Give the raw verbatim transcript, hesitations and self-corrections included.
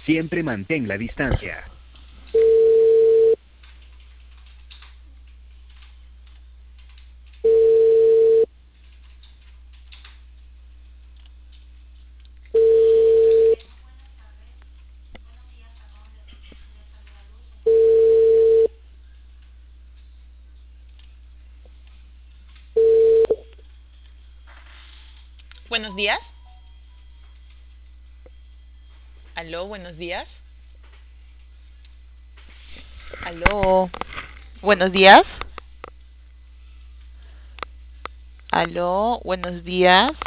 Siempre mantén la distancia. Buenos días. Aló, buenos días. Aló, buenos días. Aló, buenos días.